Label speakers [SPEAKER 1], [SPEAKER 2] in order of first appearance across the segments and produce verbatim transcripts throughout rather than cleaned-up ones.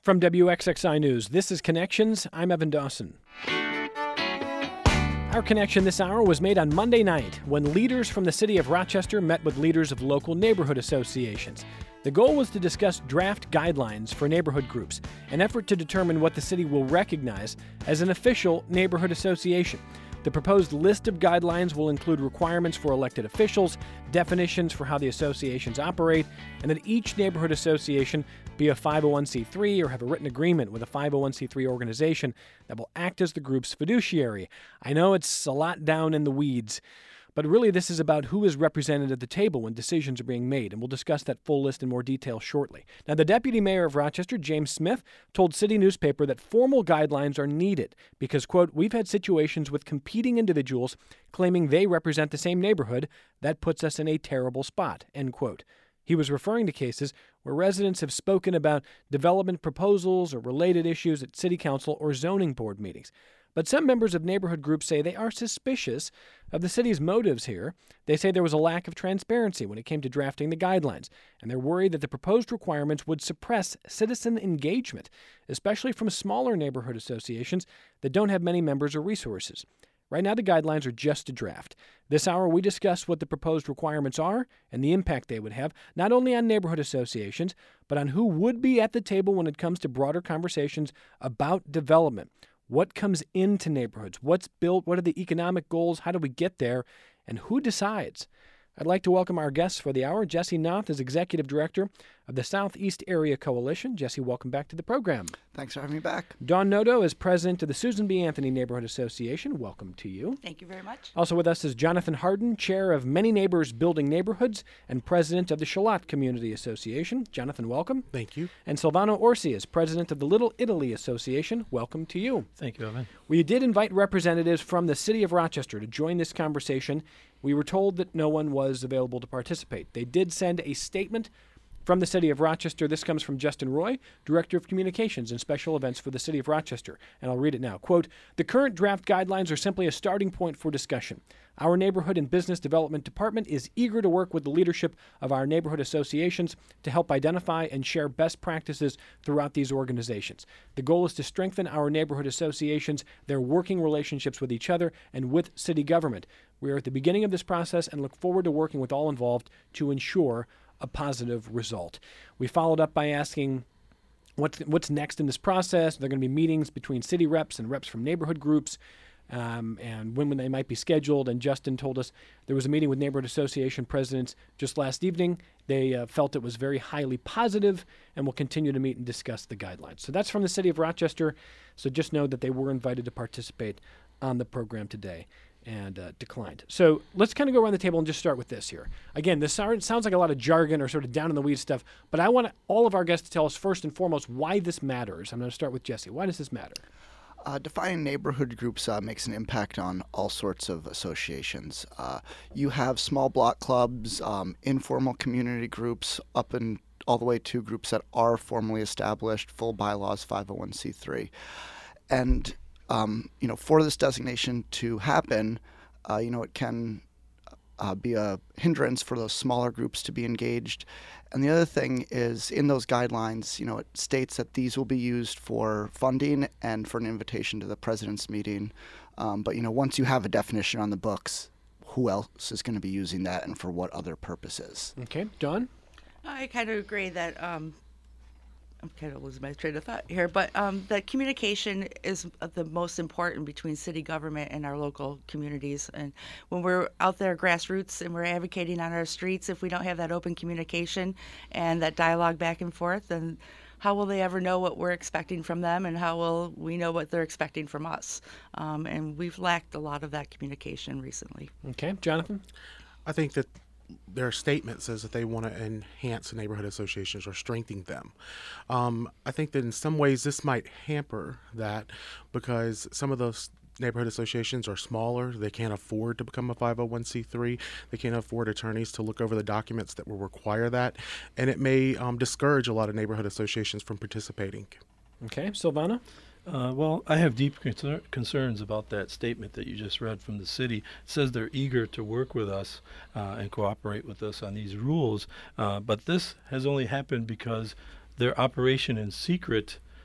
[SPEAKER 1] From W X X I News, this is Connections. I'm Evan Dawson. Our connection this hour was made on Monday night when leaders from the city of Rochester met with leaders of local neighborhood associations. The goal was to discuss draft guidelines for neighborhood groups, an effort to determine what the city will recognize as an official neighborhood association. The proposed list of guidelines will include requirements for elected officials, definitions for how the associations operate, and that each neighborhood association be a five oh one c three or have a written agreement with a five oh one c three organization that will act as the group's fiduciary. I know it's a lot down in the weeds, but really this is about who is represented at the table when decisions are being made, and we'll discuss that full list in more detail shortly. Now, the deputy mayor of Rochester, James Smith, told City Newspaper that formal guidelines are needed because, quote, we've had situations with competing individuals claiming they represent the same neighborhood. That puts us in a terrible spot, end quote. He was referring to cases where residents have spoken about development proposals or related issues at city council or zoning board meetings. But some members of neighborhood groups say they are suspicious of the city's motives here. They say there was a lack of transparency when it came to drafting the guidelines, and they're worried that the proposed requirements would suppress citizen engagement, especially from smaller neighborhood associations that don't have many members or resources. Right now, the guidelines are just a draft. This hour, we discuss what the proposed requirements are and the impact they would have, not only on neighborhood associations, but on who would be at the table when it comes to broader conversations about development. What comes into neighborhoods? What's built? What are the economic goals? How do we get there? And who decides? I'd like to welcome our guests for the hour. Jesse Noth is Executive Director of the Southeast Area Coalition. Jesse, welcome back to the program.
[SPEAKER 2] Thanks for having me back.
[SPEAKER 1] Dawn Noto is President of the Susan B. Anthony Neighborhood Association. Welcome to you.
[SPEAKER 3] Thank you very much.
[SPEAKER 1] Also with us is Jonathan Harden, Chair of Many Neighbors Building Neighborhoods and President of the Shalott Community Association. Jonathan, welcome.
[SPEAKER 4] Thank you.
[SPEAKER 1] And Silvano Orsi is President of the Little Italy Association. Welcome to you.
[SPEAKER 4] Thank you, Evan.
[SPEAKER 1] We did invite representatives from the city of Rochester to join this conversation. We were told that no one was available to participate. They did send a statement from the city of Rochester. This comes from Justin Roy, Director of Communications and Special Events for the city of Rochester. And I'll read it now. Quote, the current draft guidelines are simply a starting point for discussion. Our Neighborhood and Business Development Department is eager to work with the leadership of our neighborhood associations to help identify and share best practices throughout these organizations. The goal is to strengthen our neighborhood associations, their working relationships with each other, and with city government. We are at the beginning of this process and look forward to working with all involved to ensure a positive result. We followed up by asking what's, what's next in this process. There are going to be meetings between city reps and reps from neighborhood groups. Um, and when, when they might be scheduled. And Justin told us there was a meeting with neighborhood association presidents just last evening. They uh, felt it was very highly positive and will continue to meet and discuss the guidelines. So that's from the city of Rochester. So just know that they were invited to participate on the program today and uh, declined. So let's kind of go around the table and just start with this here. Again, this sounds like a lot of jargon or sort of down in the weeds stuff, but I want all of our guests to tell us first and foremost why this matters. I'm going to start with Jesse. Why does this matter?
[SPEAKER 2] Uh, defining neighborhood groups uh, makes an impact on all sorts of associations. Uh, you have small block clubs, um, informal community groups, up and all the way to groups that are formally established, full bylaws, five oh one c three. And, um, you know, for this designation to happen, uh, you know, it can uh, be a hindrance for those smaller groups to be engaged. And the other thing is, in those guidelines, you know, it states that these will be used for funding and for an invitation to the president's meeting. Um, but, you know, once you have a definition on the books, who else is going to be using that and for what other purposes?
[SPEAKER 1] Okay. Dawn?
[SPEAKER 3] I kind of agree that um, I'm kind of losing my train of thought here, but um, that communication is the most important between city government and our local communities. And when we're out there grassroots and we're advocating on our streets, if we don't have that open communication and that dialogue back and forth, then how will they ever know what we're expecting from them, and how will we know what they're expecting from us? Um, and we've lacked a lot of that communication recently.
[SPEAKER 1] Okay. Jonathan?
[SPEAKER 4] I think that their statement says that they want to enhance neighborhood associations or strengthen them. Um, I think that in some ways this might hamper that because some of those neighborhood associations are smaller. They can't afford to become a five oh one c three. They can't afford attorneys to look over the documents that will require that. And it may um, discourage a lot of neighborhood associations from participating.
[SPEAKER 1] Okay. Silvana?
[SPEAKER 5] Uh, well, I have deep concer- concerns about that statement that you just read from the city. It says they're eager to work with us uh, and cooperate with us on these rules, uh, but this has only happened because their operation in secret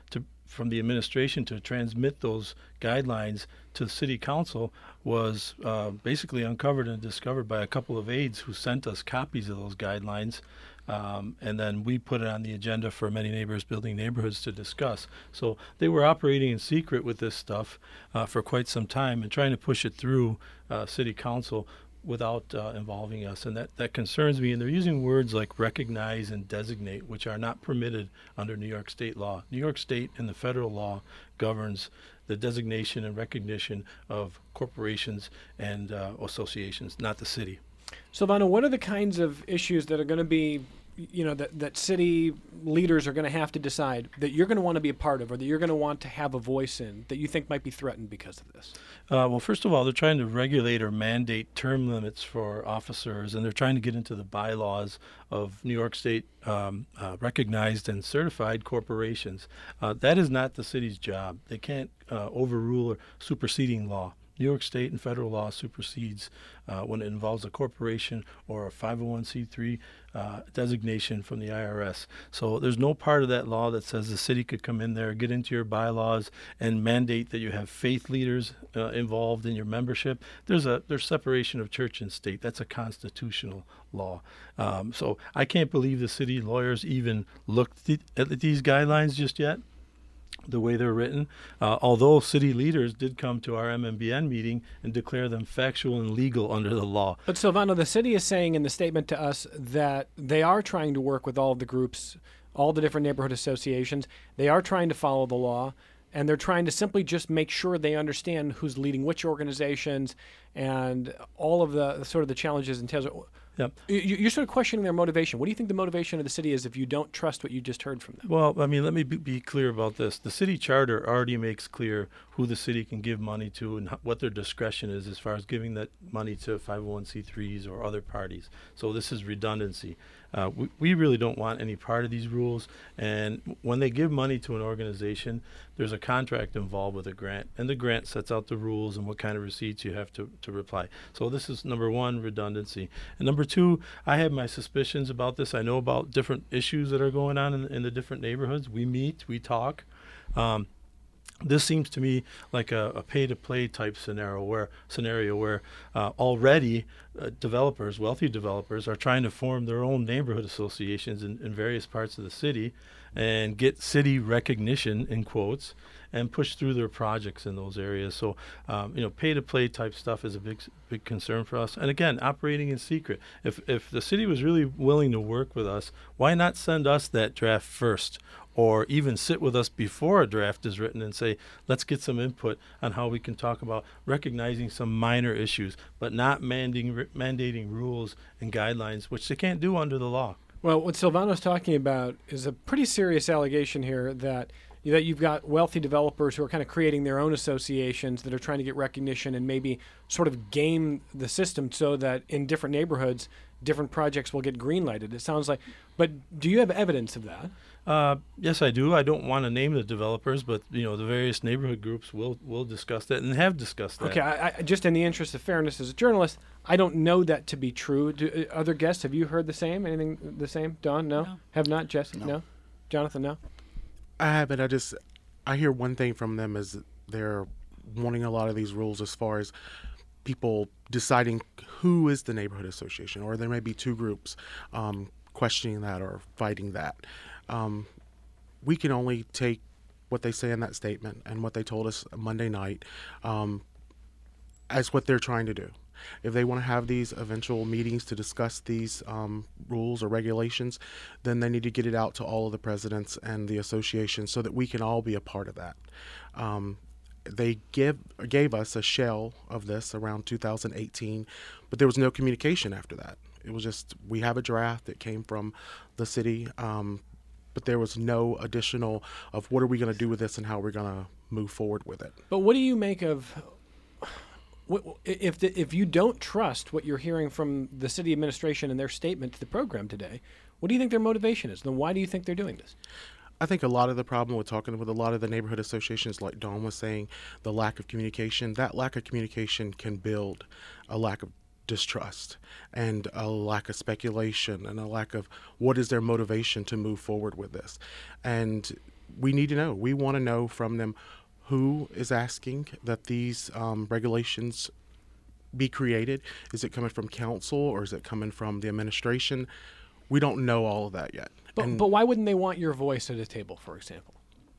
[SPEAKER 5] from the administration to transmit those guidelines to the city council was uh, basically uncovered and discovered by a couple of aides who sent us copies of those guidelines. Um, and then we put it on the agenda for Many Neighbors Building Neighborhoods to discuss. So they were operating in secret with this stuff uh, for quite some time and trying to push it through uh, city council without uh, involving us. And that, that concerns me. And they're using words like recognize and designate, which are not permitted under New York State law. New York State and the federal law governs the designation and recognition of corporations and uh, associations, not the city.
[SPEAKER 1] Silvano, what are the kinds of issues that are going to be, you know, that, that city leaders are going to have to decide that you're going to want to be a part of or that you're going to want to have a voice in that you think might be threatened because of this?
[SPEAKER 5] Uh, well, first of all, they're trying to regulate or mandate term limits for officers, and they're trying to get into the bylaws of New York State um, uh, recognized and certified corporations. Uh, that is not the city's job. They can't uh, overrule or superseding law. New York State and federal law supersedes uh, when it involves a corporation or a five oh one c three uh, designation from the I R S. So there's no part of that law that says the city could come in there, get into your bylaws, and mandate that you have faith leaders uh, involved in your membership. There's a there's separation of church and state. That's a constitutional law. Um, so I can't believe the city lawyers even looked th- at these guidelines just yet, the way they're written, uh, although city leaders did come to our M M B N meeting and declare them factual and legal under the law.
[SPEAKER 1] But Silvano, the city is saying in the statement to us that they are trying to work with all of the groups, all the different neighborhood associations. They are trying to follow the law, and they're trying to simply just make sure they understand who's leading which organizations and all of the sort of the challenges entails.
[SPEAKER 5] Yep.
[SPEAKER 1] You're sort of questioning their motivation. What do you think the motivation of the city is if you don't trust what you just heard from them?
[SPEAKER 5] Well, I mean, let me be, be clear about this. The city charter already makes clear who the city can give money to and what their discretion is as far as giving that money to five oh one c threes or other parties. So this is redundancy. Uh, we, we really don't want any part of these rules. And when they give money to an organization, there's a contract involved with a grant, and the grant sets out the rules and what kind of receipts you have to, to reply. So this is number one, redundancy. And number two, I have my suspicions about this. I know about different issues that are going on in, in the different neighborhoods. We meet, we talk. Um, This seems to me like a, a pay-to-play type scenario where scenario where uh, already uh, developers, wealthy developers, are trying to form their own neighborhood associations in, in various parts of the city and get city recognition, in quotes, and push through their projects in those areas. So, um, you know, pay-to-play type stuff is a big, big concern for us. And again, operating in secret. If if the city was really willing to work with us, why not send us that draft first? Or even sit with us before a draft is written and say, let's get some input on how we can talk about recognizing some minor issues, but not mandating, mandating rules and guidelines, which they can't do under the law.
[SPEAKER 1] Well, what Silvano's talking about is a pretty serious allegation here that that you've got wealthy developers who are kind of creating their own associations that are trying to get recognition and maybe sort of game the system so that in different neighborhoods, different projects will get green-lighted. It sounds like, but do you have evidence of that?
[SPEAKER 5] Uh, yes, I do. I don't want to name the developers, but you know the various neighborhood groups will will discuss that and have discussed that.
[SPEAKER 1] Okay, I, I, just in the interest of fairness as a journalist, I don't know that to be true. Do, uh, other guests, have you heard the same? Anything the same? Don, no?
[SPEAKER 3] No.
[SPEAKER 1] Have not? Jesse,
[SPEAKER 2] No.
[SPEAKER 1] no? Jonathan, no?
[SPEAKER 4] I haven't. I just I hear one thing from them is they're wanting a lot of these rules as far as people deciding who is the neighborhood association, or there may be two groups um, questioning that or fighting that. Um, we can only take what they say in that statement and what they told us Monday night um, as what they're trying to do. If they want to have these eventual meetings to discuss these um, rules or regulations, then they need to get it out to all of the presidents and the associations so that we can all be a part of that. Um, they give gave us a shell of this around two thousand eighteen, but there was no communication after that. It was just, we have a draft that came from the city, um, but there was no additional of what are we going to do with this and how we're going to move forward with it.
[SPEAKER 1] But what do you make of what, if the, if you don't trust what you're hearing from the city administration and their statement to the program today? What do you think their motivation is? Then why do you think they're doing this?
[SPEAKER 4] I think a lot of the problem with talking with a lot of the neighborhood associations, like Dawn was saying, the lack of communication, that lack of communication can build a lack of distrust and a lack of speculation and a lack of what is their motivation to move forward with this. And we need to know. We want to know from them who is asking that these um, regulations be created. Is it coming from council or is it coming from the administration? We don't know all of that yet.
[SPEAKER 1] But,
[SPEAKER 4] And
[SPEAKER 1] but why wouldn't they want your voice at a table, for example?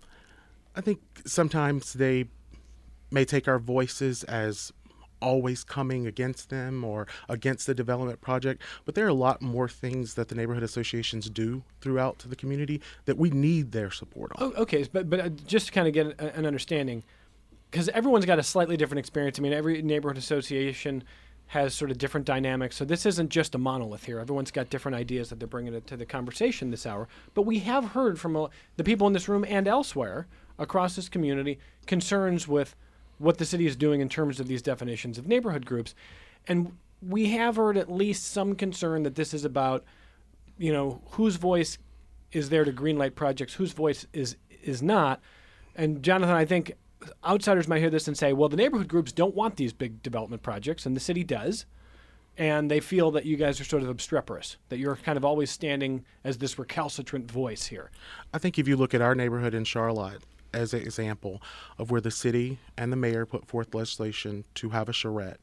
[SPEAKER 4] I think sometimes they may take our voices as always coming against them or against the development project, but there are a lot more things that the neighborhood associations do throughout the community that we need their support on.
[SPEAKER 1] Oh, okay, but but uh, just to kind of get a, an understanding, because everyone's got a slightly different experience. I mean, every neighborhood association has sort of different dynamics, so this isn't just a monolith here. Everyone's got different ideas that they're bringing to the conversation this hour. But we have heard from uh, the people in this room and elsewhere across this community concerns with what the city is doing in terms of these definitions of neighborhood groups. And we have heard at least some concern that this is about, you know, whose voice is there to greenlight projects, whose voice is is not. And Jonathan, I think outsiders might hear this and say, well, the neighborhood groups don't want these big development projects, and the city does. And they feel that you guys are sort of obstreperous, that you're kind of always standing as this recalcitrant voice here.
[SPEAKER 4] I think if you look at our neighborhood in Charlotte as an example of where the city and the mayor put forth legislation to have a charrette,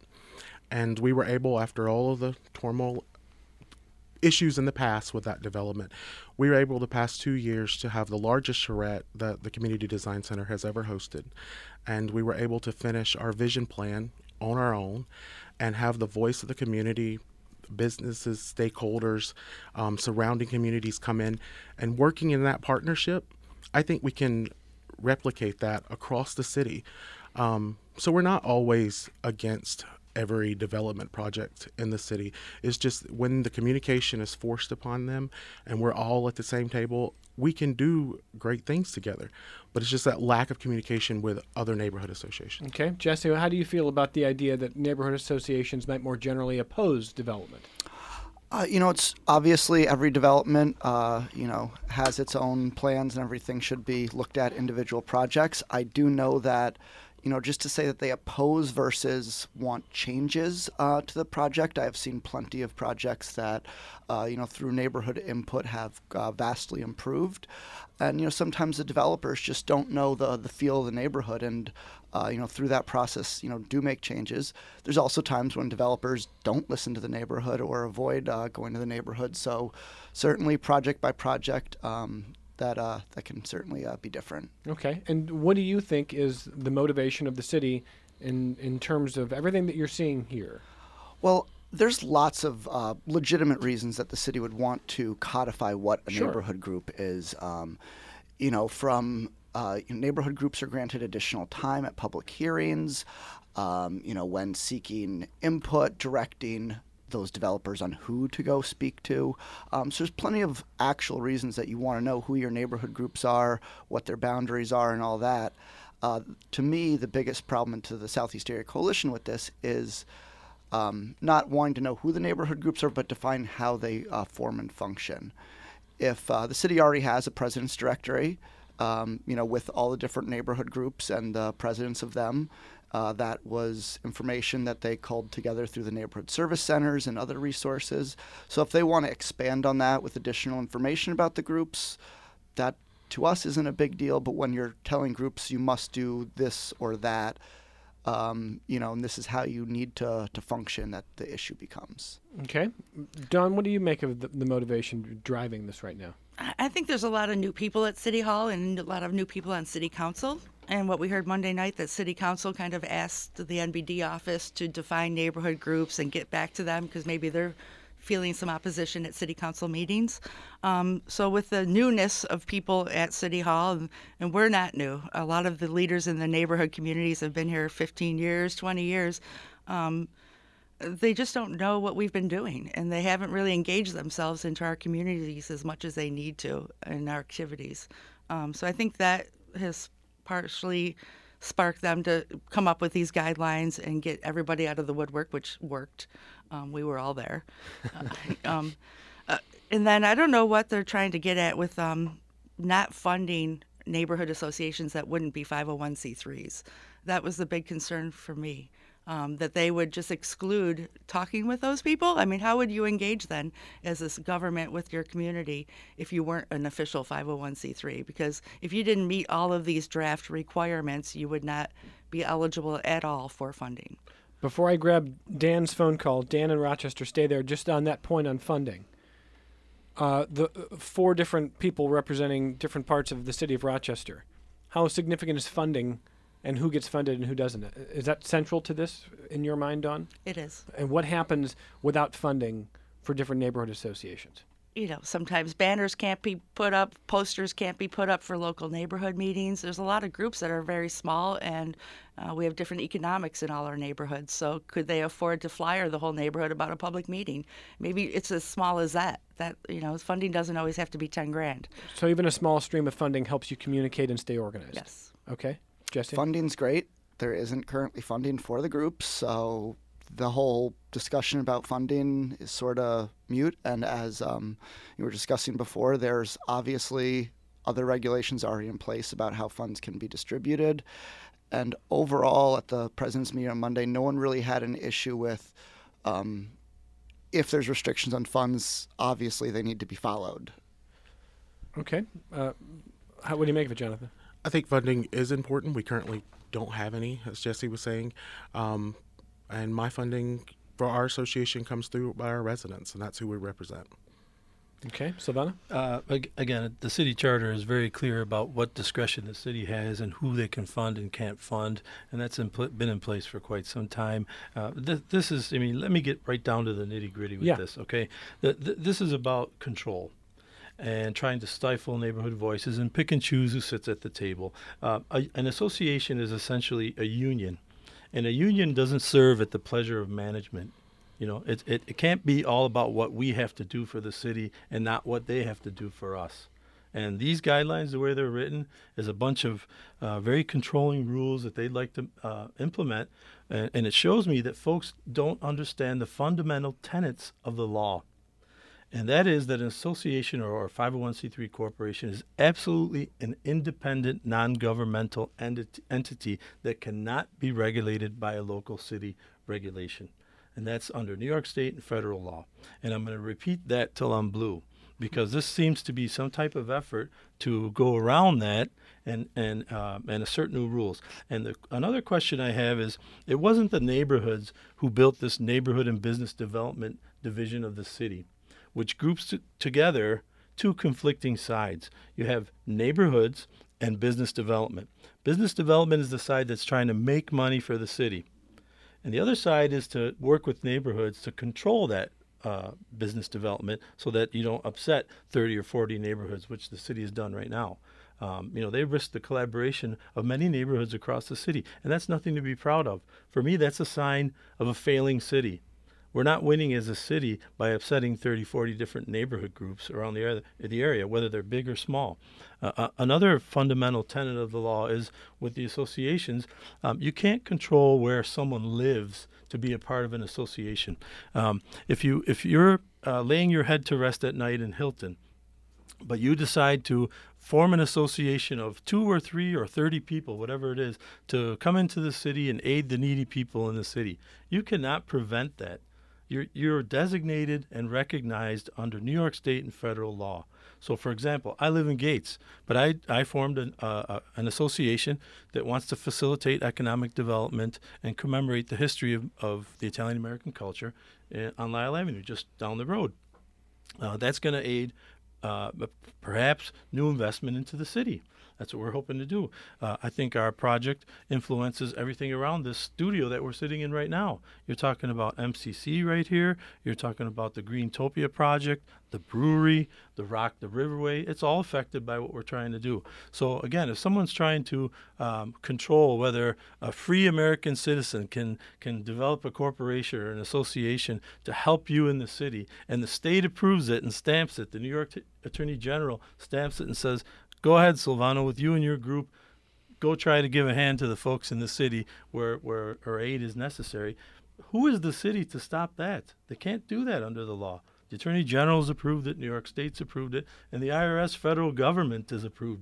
[SPEAKER 4] and we were able, after all of the turmoil issues in the past with that development, we were able the past two years to have the largest charrette that the Community Design Center has ever hosted. And we were able to finish our vision plan on our own and have the voice of the community, businesses, stakeholders, um, surrounding communities come in. And working in that partnership, I think we can replicate that across the city. Um, so we're not always against every development project in the city. It's just when the communication is forced upon them and we're all at the same table, we can do great things together. But it's just that lack of communication with other neighborhood associations.
[SPEAKER 1] Okay. Jesse, how do you feel about the idea that neighborhood associations might more generally oppose development?
[SPEAKER 2] Uh, you know, it's obviously every development, uh, you know, has its own plans and everything should be looked at individual projects. I do know that, you know, just to say that they oppose versus want changes uh, to the project, I have seen plenty of projects that, uh, you know, through neighborhood input have uh, vastly improved. And, you know, sometimes the developers just don't know the, the feel of the neighborhood and, uh, you know, through that process, you know, do make changes. There's also times when developers don't listen to the neighborhood or avoid uh, going to the neighborhood. So certainly project by project, um, that uh, that can certainly uh, be different.
[SPEAKER 1] Okay. And what do you think is the motivation of the city in, in terms of everything that you're seeing here?
[SPEAKER 2] Well, there's lots of uh, legitimate reasons that the city would want to codify what a
[SPEAKER 1] Sure.
[SPEAKER 2] neighborhood group is. Um, you know, from uh, you know, neighborhood groups are granted additional time at public hearings, um, you know, when seeking input, directing those developers on who to go speak to. Um, so there's plenty of actual reasons that you want to know who your neighborhood groups are, what their boundaries are, and all that. Uh, to me, the biggest problem to the Southeast Area Coalition with this is um, not wanting to know who the neighborhood groups are, but define how they uh, form and function. If uh, the city already has a president's directory, um, you know, with all the different neighborhood groups and the presidents of them, Uh, that was information that they culled together through the neighborhood service centers and other resources. So if they want to expand on that with additional information about the groups, that to us isn't a big deal. But when you're telling groups you must do this or that, um, you know, and this is how you need to, to function, that the issue becomes.
[SPEAKER 1] Okay. Don, what do you make of the, the motivation driving this right now?
[SPEAKER 3] I think there's a lot of new people at City Hall and a lot of new people on City Council. And what we heard Monday night, that City Council kind of asked the N B D office to define neighborhood groups and get back to them because maybe they're feeling some opposition at City Council meetings. Um, so with the newness of people at City Hall, and, and we're not new, a lot of the leaders in the neighborhood communities have been here fifteen years, twenty years. Um, they just don't know what we've been doing, and they haven't really engaged themselves into our communities as much as they need to in our activities. Um, so I think that has partially sparked them to come up with these guidelines and get everybody out of the woodwork, which worked. Um, we were all there. uh, um, uh, and then I don't know what they're trying to get at with um, not funding neighborhood associations that wouldn't be five oh one c threes. That was the big concern for me. um, that they would just exclude talking with those people. I mean, how would you engage then as this government with your community if you weren't an official five oh one c three? Because if you didn't meet all of these draft requirements, you would not be eligible at all for funding.
[SPEAKER 1] Before I grab Dan's phone call, Dan in Rochester, stay there. Just on that point on funding. Uh, the uh, four different people representing different parts of the city of Rochester. How significant is funding, and who gets funded and who doesn't? Is that central to this in your mind, Dawn?
[SPEAKER 3] It is.
[SPEAKER 1] And what happens without funding for different neighborhood associations?
[SPEAKER 3] You know, sometimes banners can't be put up, posters can't be put up for local neighborhood meetings. There's a lot of groups that are very small, and uh, we have different economics in all our neighborhoods. So could they afford to flyer the whole neighborhood about a public meeting? Maybe it's as small as that. That, you know, funding doesn't always have to be ten grand.
[SPEAKER 1] So even a small stream of funding helps you communicate and stay organized?
[SPEAKER 3] Yes.
[SPEAKER 1] Okay. Jesse?
[SPEAKER 2] Funding's great. There isn't currently funding for the groups, so the whole discussion about funding is sort of mute. And as um, you were discussing before, there's obviously other regulations already in place about how funds can be distributed. And overall, at the President's meeting on Monday, no one really had an issue with um, if there's restrictions on funds, obviously they need to be followed.
[SPEAKER 1] Okay. Uh, how, what do you make of it, Jonathan?
[SPEAKER 4] I think funding is important. We currently don't have any, as Jesse was saying. Um, and my funding for our association comes through by our residents, and that's who we represent.
[SPEAKER 1] Okay. Silvana?
[SPEAKER 5] Uh, ag- again, the city charter is very clear about what discretion the city has and who they can fund and can't fund, and that's in pl- been in place for quite some time. Uh, th- this is, I mean, let me get right down to the nitty-gritty with
[SPEAKER 1] Yeah.
[SPEAKER 5] this, okay? The, th- this is about control and trying to stifle neighborhood voices and pick and choose who sits at the table. Uh, a, an association is essentially a union, and a union doesn't serve at the pleasure of management. You know, it, it, it can't be all about what we have to do for the city and not what they have to do for us. And these guidelines, the way they're written, is a bunch of uh, very controlling rules that they'd like to uh, implement. And, and it shows me that folks don't understand the fundamental tenets of the law. And that is that an association or a five oh one c three corporation is absolutely an independent, non-governmental enti- entity that cannot be regulated by a local city regulation. And that's under New York State and federal law. And I'm going to repeat that till I'm blue, because this seems to be some type of effort to go around that and and uh, and assert new rules. And the, another question I have is, it wasn't the neighborhoods who built this neighborhood and business development division of the city, which groups t- together two conflicting sides. You have neighborhoods and business development. Business development is the side that's trying to make money for the city. And the other side is to work with neighborhoods to control that uh, business development so that you don't upset thirty or forty neighborhoods, which the city has done right now. Um, you know, they risk the collaboration of many neighborhoods across the city, and that's nothing to be proud of. For me, that's a sign of a failing city. We're not winning as a city by upsetting thirty, forty different neighborhood groups around the area, the area whether they're big or small. Uh, uh, another fundamental tenet of the law is with the associations, um, you can't control where someone lives to be a part of an association. Um, if, you, if you're uh, laying your head to rest at night in Hilton, but you decide to form an association of two or three or thirty people, whatever it is, to come into the city and aid the needy people in the city, you cannot prevent that. You're, you're designated and recognized under New York State and federal law. So, for example, I live in Gates, but I, I formed an, uh, an association that wants to facilitate economic development and commemorate the history of, of the Italian-American culture uh, on Lyle Avenue, just down the road. Uh, that's going to aid uh, perhaps new investment into the city. That's what we're hoping to do. Uh, I think our project influences everything around this studio that we're sitting in right now. You're talking about M C C right here. You're talking about the Greentopia project, the brewery, the Rock the Riverway. It's all affected by what we're trying to do. So again, if someone's trying to um, control whether a free American citizen can can develop a corporation or an association to help you in the city, and the state approves it and stamps it, the New York T- Attorney General stamps it and says, go ahead, Silvano, with you and your group, go try to give a hand to the folks in the city where, where our aid is necessary. Who is the city to stop that? They can't do that under the law. The Attorney General's approved it, New York State's approved it, and the I R S federal government has approved it.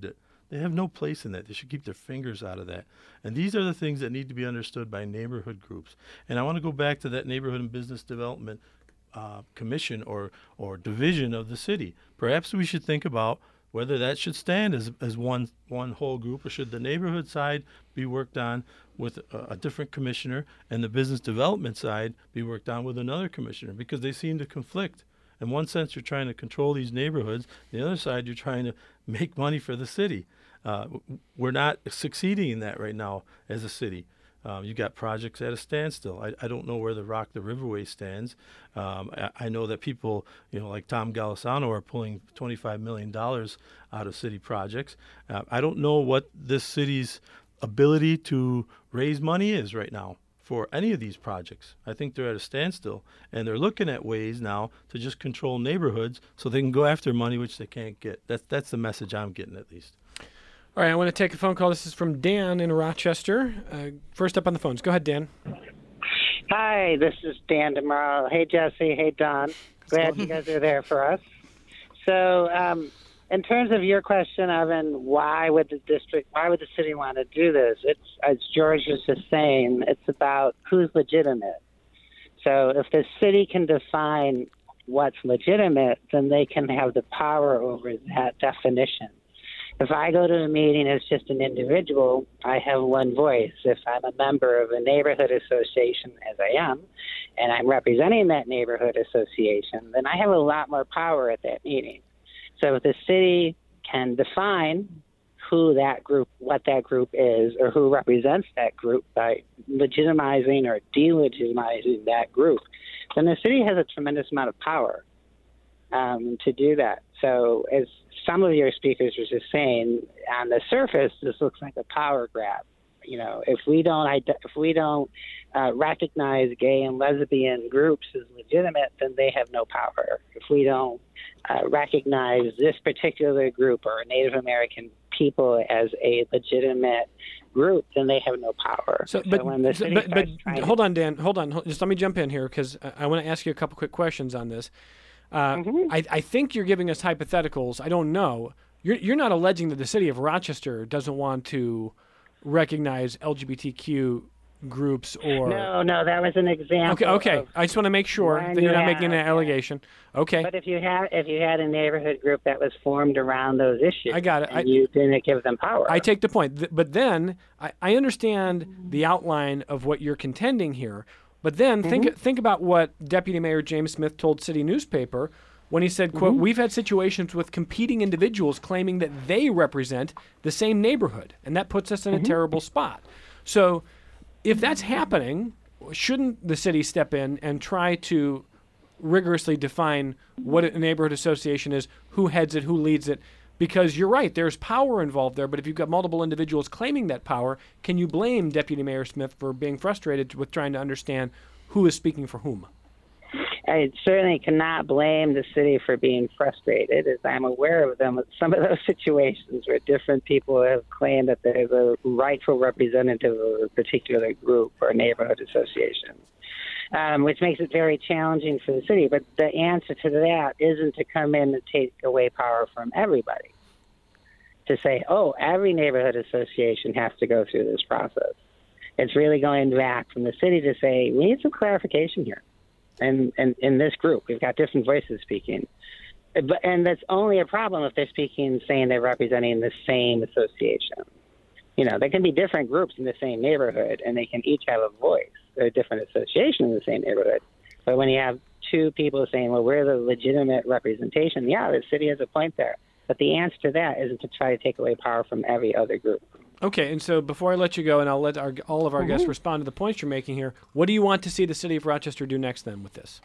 [SPEAKER 5] They have no place in that. They should keep their fingers out of that. And these are the things that need to be understood by neighborhood groups. And I want to go back to that neighborhood and business development uh, commission or, or division of the city. Perhaps we should think about whether that should stand as, as one, one whole group, or should the neighborhood side be worked on with a, a different commissioner and the business development side be worked on with another commissioner, because they seem to conflict. In one sense, you're trying to control these neighborhoods. The other side, you're trying to make money for the city. Uh, we're not succeeding in that right now as a city. Um, you got projects at a standstill. I, I don't know where the Rock the Riverway stands. Um, I, I know that people, you know, like Tom Golisano are pulling twenty-five million dollars out of city projects. Uh, I don't know what this city's ability to raise money is right now for any of these projects. I think they're at a standstill, and they're looking at ways now to just control neighborhoods so they can go after money which they can't get. That's, that's the message I'm getting, at least.
[SPEAKER 1] All right, I want to take a phone call. This is from Dan in Rochester. Uh, first up on the phones. Go ahead, Dan.
[SPEAKER 6] Hi, this is Dan DeMauro. Hey, Jesse. Hey, Don. Glad you guys are there for us. So, um, in terms of your question, Evan, why would the district, why would the city want to do this? It's, as George was just saying, it's about who's legitimate. So if the city can define what's legitimate, then they can have the power over that definition. If I go to a meeting as just an individual, I have one voice. If I'm a member of a neighborhood association, as I am, and I'm representing that neighborhood association, then I have a lot more power at that meeting. So if the city can define who that group, what that group is, or who represents that group by legitimizing or delegitimizing that group, then the city has a tremendous amount of power um, to do that. So as some of your speakers were just saying, on the surface, this looks like a power grab. You know, if we don't if we don't uh, recognize gay and lesbian groups as legitimate, then they have no power. If we don't uh, recognize this particular group or Native American people as a legitimate group, then they have no power.
[SPEAKER 1] So, but,
[SPEAKER 6] so when the city
[SPEAKER 1] but, but hold
[SPEAKER 6] to...
[SPEAKER 1] on, Dan. Hold on. Just let me jump in here, because I, I want to ask you a couple quick questions on this. Uh,
[SPEAKER 6] mm-hmm.
[SPEAKER 1] I, I think you're giving us hypotheticals. I don't know. You're, you're not alleging that the city of Rochester doesn't want to recognize L G B T Q groups or...
[SPEAKER 6] No, no, that was an example.
[SPEAKER 1] Okay, okay. I just want to make sure that you're not making an allegation. Okay.
[SPEAKER 6] But if you had if you had a neighborhood group that was formed around those issues,
[SPEAKER 1] I got it.
[SPEAKER 6] and
[SPEAKER 1] I,
[SPEAKER 6] you didn't give them power.
[SPEAKER 1] I take the point. But then I, I understand the outline of what you're contending here. But then mm-hmm. think think about what Deputy Mayor James Smith told City Newspaper when he said, quote, mm-hmm. we've had situations with competing individuals claiming that they represent the same neighborhood, and that puts us in mm-hmm. a terrible spot. So if that's happening, shouldn't the city step in and try to rigorously define what a neighborhood association is, who heads it, who leads it? Because you're right, there's power involved there, but if you've got multiple individuals claiming that power, can you blame Deputy Mayor Smith for being frustrated with trying to understand who is speaking for whom?
[SPEAKER 6] I certainly cannot blame the city for being frustrated, as I'm aware of them. Some of those situations where different people have claimed that there's a rightful representative of a particular group or neighborhood association, um, which makes it very challenging for the city. But the answer to that isn't to come in and take away power from everybody, to say, oh, every neighborhood association has to go through this process. It's really going back from the city to say, we need some clarification here. And, and in this group, we've got different voices speaking. But, and that's only a problem if they're speaking, saying they're representing the same association. You know, there can be different groups in the same neighborhood, and they can each have a voice. They're a different association in the same neighborhood. But when you have two people saying, well, we're the legitimate representation, yeah, the city has a point there. But the answer to that isn't to try to take away power from every other group.
[SPEAKER 1] Okay, and so before I let you go, and I'll let our, all of our mm-hmm. guests respond to the points you're making here, what do you want to see the city of Rochester do next then with this?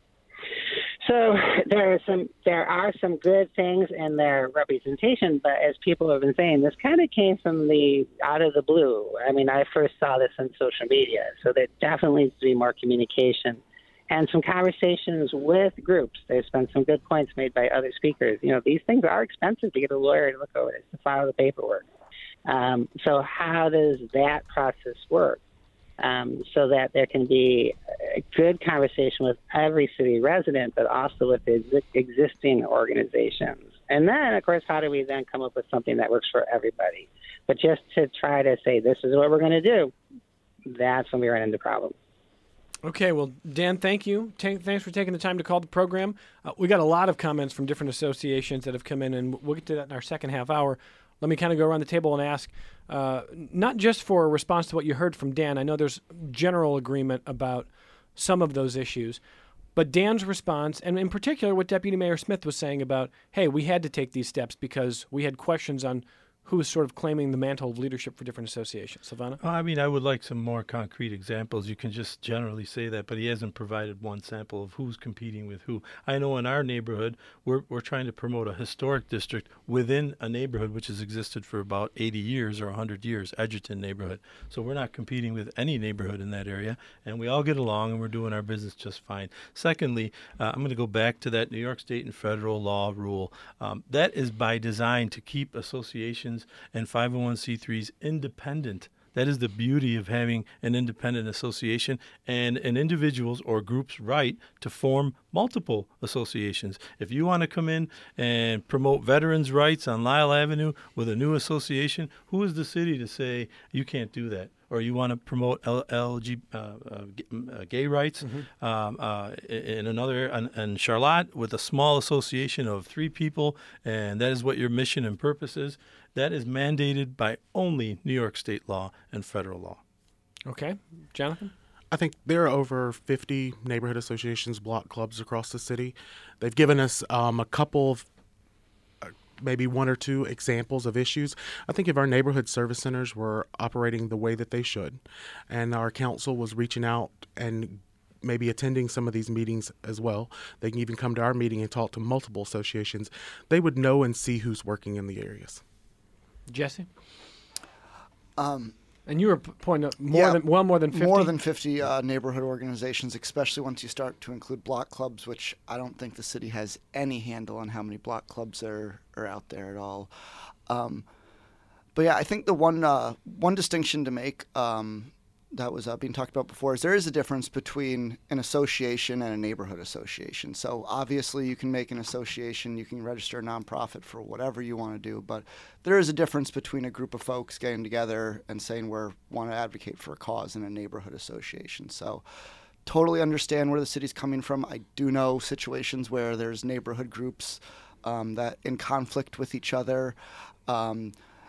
[SPEAKER 6] So there are some there are some good things in their representation, but as people have been saying, this kind of came from the out of the blue. I mean, I first saw this on social media, so there definitely needs to be more communication and some conversations with groups. There's been some good points made by other speakers. You know, these things are expensive to get a lawyer to look over this, to file the paperwork. Um, so how does that process work um, so that there can be a good conversation with every city resident, but also with the ex- existing organizations And then, of course, how do we then come up with something that works for everybody? But just to try to say, this is what we're going to do, that's when we run into problems.
[SPEAKER 1] Okay, well, Dan, thank you. T- thanks for taking the time to call the program. Uh, we got a lot of comments from different associations that have come in, and we'll get to that in our second half hour. Let me kind of go around the table and ask, uh, not just for a response to what you heard from Dan. I know there's general agreement about some of those issues, but Dan's response, and in particular what Deputy Mayor Smith was saying about, hey, we had to take these steps because we had questions on who is sort of claiming the mantle of leadership for different associations. Silvana?
[SPEAKER 5] I mean, I would like some more concrete examples. You can just generally say that, but he hasn't provided one sample of who's competing with who. I know in our neighborhood, we're we're trying to promote a historic district within a neighborhood which has existed for about eighty years or one hundred years, Edgerton neighborhood. So we're not competing with any neighborhood in that area, and we all get along, and we're doing our business just fine. Secondly, uh, I'm going to go back to that New York State and federal law rule. Um, that is by design to keep associations and five oh one c threes independent. That is the beauty of having an independent association and an individual's or group's right to form multiple associations. If you want to come in and promote veterans' rights on Lyle Avenue with a new association, who is the city to say you can't do that? Or you want to promote L- LG, uh, uh, uh, gay rights mm-hmm. um, uh, in another, in, in Charlotte with a small association of three people, and that is what your mission and purpose is. That is mandated by only New York State law and federal law.
[SPEAKER 1] Okay. Jonathan?
[SPEAKER 4] I think there are over fifty neighborhood associations, block clubs across the city. They've given us um, a couple of uh, maybe one or two examples of issues. I think if our neighborhood service centers were operating the way that they should, and our council was reaching out and maybe attending some of these meetings as well, they can even come to our meeting and talk to multiple associations, they would know and see who's working in the areas.
[SPEAKER 1] Jesse?
[SPEAKER 2] Um,
[SPEAKER 1] and you were p- pointing out more
[SPEAKER 2] yeah,
[SPEAKER 1] than well more than fifty?
[SPEAKER 2] More than fifty uh, neighborhood organizations, especially once you start to include block clubs, which I don't think the city has any handle on how many block clubs are, are out there at all. Um, but yeah, I think the one uh, one distinction to make um, that was uh, being talked about before is there is a difference between an association and a neighborhood association. So obviously you can make an association, you can register a nonprofit for whatever you want to do, but there is a difference between a group of folks getting together and saying we want to advocate for a cause and a neighborhood association. So totally understand where the city's coming from. I do know situations where there's neighborhood groups um, that in conflict with each other. Um,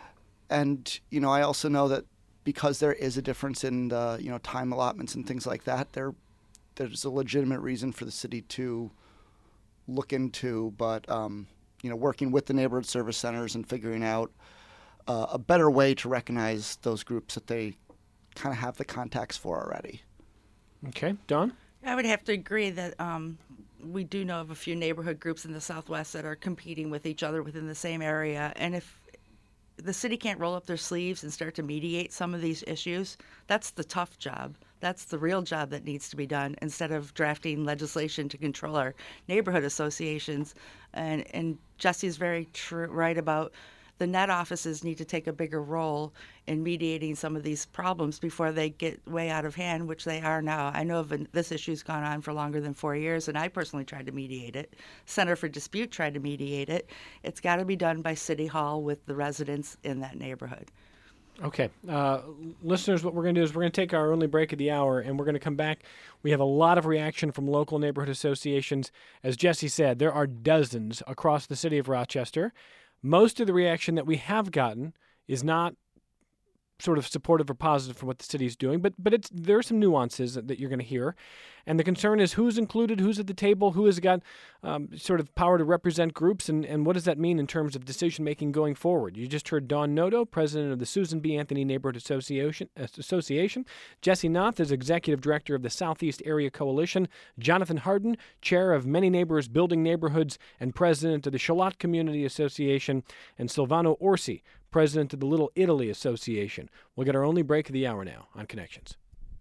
[SPEAKER 2] and, you know, I also know that because there is a difference in the, you know, time allotments and things like that, there there's a legitimate reason for the city to look into, but um, you know, working with the neighborhood service centers and figuring out uh, a better way to recognize those groups that they kind of have the contacts for already.
[SPEAKER 1] Okay, Dawn?
[SPEAKER 3] I would have to agree that um, we do know of a few neighborhood groups in the Southwest that are competing with each other within the same area, and if the city can't roll up their sleeves and start to mediate some of these issues, that's the tough job. That's the real job that needs to be done instead of drafting legislation to control our neighborhood associations. And, and Jesse's very true, right about the net offices need to take a bigger role in mediating some of these problems before they get way out of hand, which they are now. I know of an, this issue's gone on for longer than four years, and I personally tried to mediate it. Center for Dispute tried to mediate it. It's got to be done by City Hall with the residents in that neighborhood.
[SPEAKER 1] Okay. Uh, listeners, what we're going to do is we're going to take our only break of the hour, and we're going to come back. We have a lot of reaction from local neighborhood associations. As Jesse said, there are dozens across the city of Rochester. Most of the reaction that we have gotten is not sort of supportive or positive for what the city is doing, but but it's there are some nuances that, that you're going to hear. And the concern is who's included, who's at the table, who has got um, sort of power to represent groups, and, and what does that mean in terms of decision-making going forward? You just heard Dawn Noto, president of the Susan B. Anthony Neighborhood Association. Association. Jesse Noth is executive director of the Southeast Area Coalition. Jonathan Harden, chair of Many Neighbors Building Neighborhoods and president of the Charlotte Community Association. And Silvano Orsi, president of the Little Italy Association. We'll get our only break of the hour now on Connections.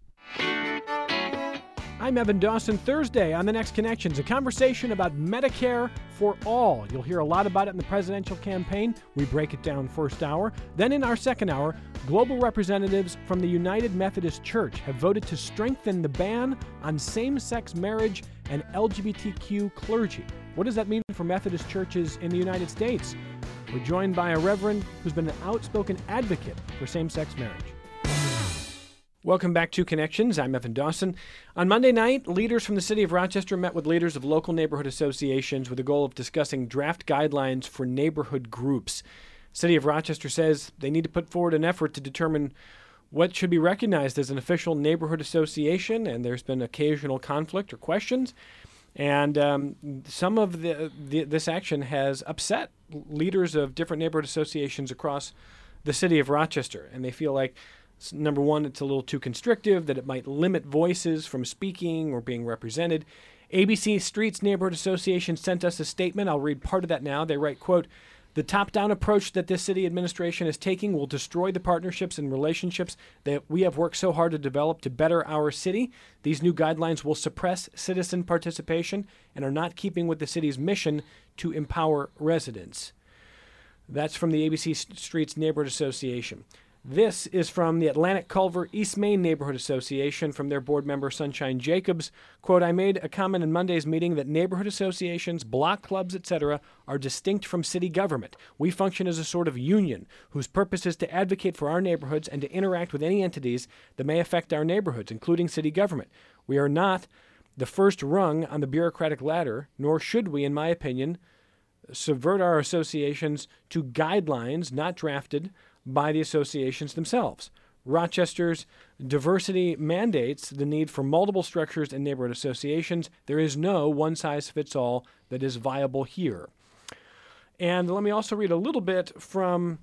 [SPEAKER 1] I'm Evan Dawson. Thursday on The Next Connections, a conversation about Medicare for all. You'll hear a lot about it in the presidential campaign. We break it down first hour. Then in our second hour, global representatives from the United Methodist Church have voted to strengthen the ban on same-sex marriage and L G B T Q clergy. What does that mean for Methodist churches in the United States? We're joined by a reverend who's been an outspoken advocate for same-sex marriage. Welcome back to Connections. I'm Evan Dawson. On Monday night, leaders from the city of Rochester met with leaders of local neighborhood associations with the goal of discussing draft guidelines for neighborhood groups. City of Rochester says they need to put forward an effort to determine what should be recognized as an official neighborhood association, and there's been occasional conflict or questions. And um, some of the, the this action has upset leaders of different neighborhood associations across the city of Rochester, and they feel like, number one, it's a little too constrictive, that it might limit voices from speaking or being represented. A B C Streets Neighborhood Association sent us a statement. I'll read part of that now. They write, quote, "The top-down approach that this city administration is taking will destroy the partnerships and relationships that we have worked so hard to develop to better our city. These new guidelines will suppress citizen participation and are not keeping with the city's mission to empower residents." That's from the A B C Streets Neighborhood Association. This is from the Atlantic Culver East Main Neighborhood Association from their board member Sunshine Jacobs. Quote, "I made a comment in Monday's meeting that neighborhood associations, block clubs, et cetera are distinct from city government. We function as a sort of union whose purpose is to advocate for our neighborhoods and to interact with any entities that may affect our neighborhoods, including city government. We are not the first rung on the bureaucratic ladder, nor should we, in my opinion, subvert our associations to guidelines not drafted by the associations themselves. Rochester's diversity mandates the need for multiple structures in neighborhood associations. There is no one-size-fits-all that is viable here." And let me also read a little bit from,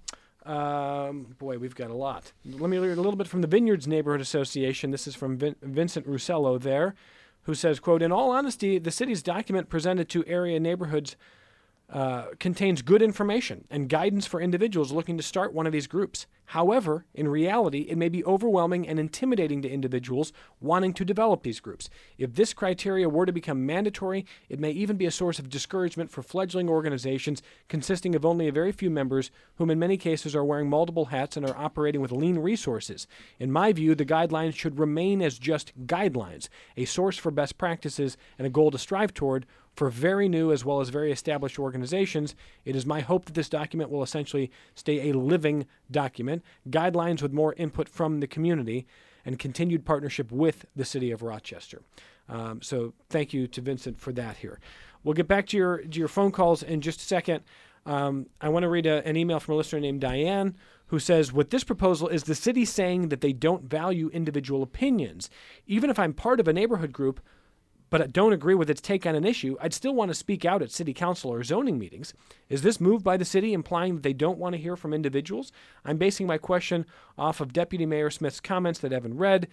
[SPEAKER 1] um, boy, we've got a lot. Let me read a little bit from the Vineyards Neighborhood Association. This is from Vin- Vincent Russello there, who says, quote, "In all honesty, the city's document presented to area neighborhoods Uh, contains good information and guidance for individuals looking to start one of these groups. However, in reality, it may be overwhelming and intimidating to individuals wanting to develop these groups. If this criteria were to become mandatory, it may even be a source of discouragement for fledgling organizations consisting of only a very few members, whom in many cases are wearing multiple hats and are operating with lean resources. In my view, the guidelines should remain as just guidelines, a source for best practices and a goal to strive toward for very new as well as very established organizations. It is my hope that this document will essentially stay a living document, guidelines with more input from the community, and continued partnership with the city of Rochester." Um, so thank you to Vincent for that here. We'll get back to your, to your phone calls in just a second. Um, I want to read a, an email from a listener named Diane, who says, "With this proposal, is the city saying that they don't value individual opinions? Even if I'm part of a neighborhood group, but I don't agree with its take on an issue, I'd still want to speak out at city council or zoning meetings. Is this move by the city implying that they don't want to hear from individuals? I'm basing my question off of Deputy Mayor Smith's comments that Evan read.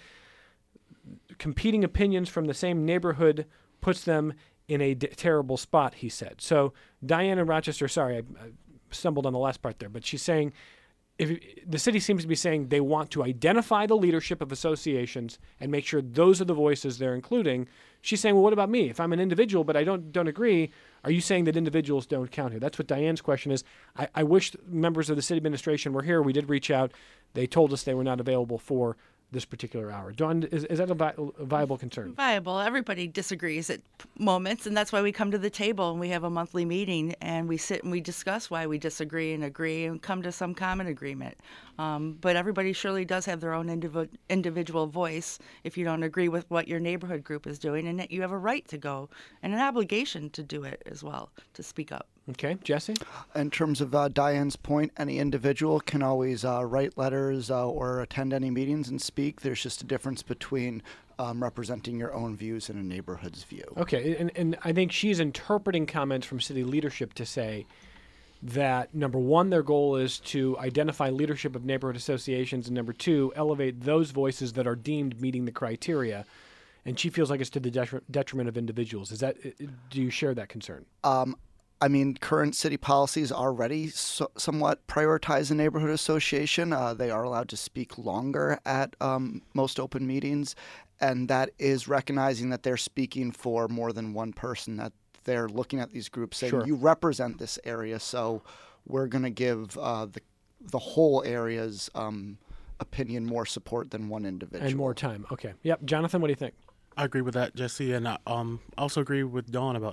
[SPEAKER 1] Competing opinions from the same neighborhood puts them in a d- terrible spot," he said. So Diane in Rochester, sorry, I, I stumbled on the last part there, but she's saying, if the city seems to be saying they want to identify the leadership of associations and make sure those are the voices they're including. She's saying, well, what about me? If I'm an individual but I don't don't agree, are you saying that individuals don't count here? That's what Diane's question is. I, I wish members of the city administration were here. We did reach out. They told us they were not available for this particular hour. Dawn, is, is that a, vi- a viable concern?
[SPEAKER 3] Viable. Everybody disagrees at moments, and that's why we come to the table and we have a monthly meeting and we sit and we discuss why we disagree and agree and come to some common agreement. Um, but everybody surely does have their own indiv- individual voice if you don't agree with what your neighborhood group is doing, and that you have a right to go and an obligation to do it as well, to speak up.
[SPEAKER 1] Okay, Jesse?
[SPEAKER 2] In terms of uh, Diane's point, any individual can always uh, write letters uh, or attend any meetings and speak. There's just a difference between um, representing your own views and a neighborhood's view.
[SPEAKER 1] Okay, and, and I think she's interpreting comments from city leadership to say that, number one, their goal is to identify leadership of neighborhood associations, and number two, elevate those voices that are deemed meeting the criteria. And she feels like it's to the detri- detriment of individuals. Is that? Do you share that concern?
[SPEAKER 2] Um, I mean, current city policies already so, somewhat prioritize the neighborhood association. Uh, they are allowed to speak longer at um, most open meetings, and that is recognizing that they're speaking for more than one person, that they're looking at these groups saying,
[SPEAKER 1] Sure.
[SPEAKER 2] you represent this area, so we're going to give uh, the, the whole area's um, opinion more support than one individual.
[SPEAKER 1] And more time. Okay. Yep. Jonathan, what do you think?
[SPEAKER 4] I agree with that, Jesse, and I um, also agree with Dawn about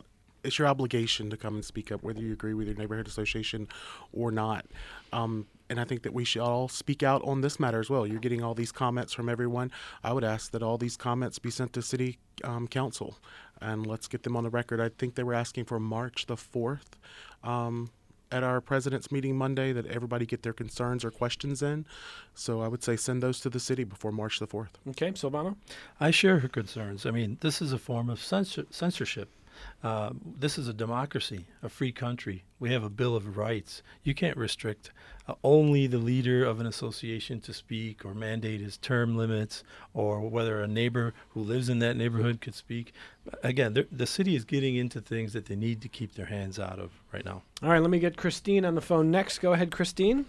[SPEAKER 4] it's your obligation to come and speak up, whether you agree with your neighborhood association or not. Um, and I think that we should all speak out on this matter as well. You're getting all these comments from everyone. I would ask that all these comments be sent to City um, Council, and let's get them on the record. I think they were asking for March the fourth. Um, at our president's meeting Monday, that everybody get their concerns or questions in. So I would say send those to the city before March the fourth.
[SPEAKER 1] Okay, Silvano?
[SPEAKER 5] I share her concerns. I mean, this is a form of censor- censorship. Uh, this is a democracy, a free country. We have a Bill of Rights. You can't restrict uh, only the leader of an association to speak or mandate his term limits, or whether a neighbor who lives in that neighborhood could speak. Again, the city is getting into things that they need to keep their hands out of right now.
[SPEAKER 1] All right, let me get Christine on the phone next. Go ahead, Christine.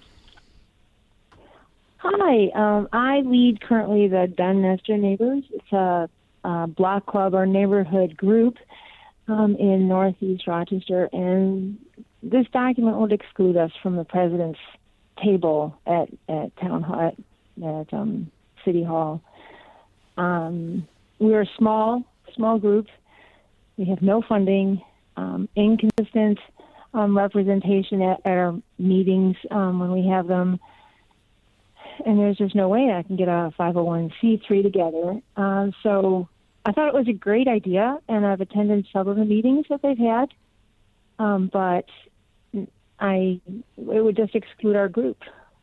[SPEAKER 7] Hi, um, I lead currently the Dunn Nestor Neighbors. It's a, a block club or neighborhood group um, in Northeast Rochester, and this document would exclude us from the president's table at, at town hall, at, at um, City Hall. Um, we're a small, small group. We have no funding, um, inconsistent um, representation at, at our meetings um, when we have them. And there's just no way I can get a five oh one c three together. Uh, so I thought it was a great idea, and I've attended several of the meetings that they've had. Um, but I, it would just exclude our group.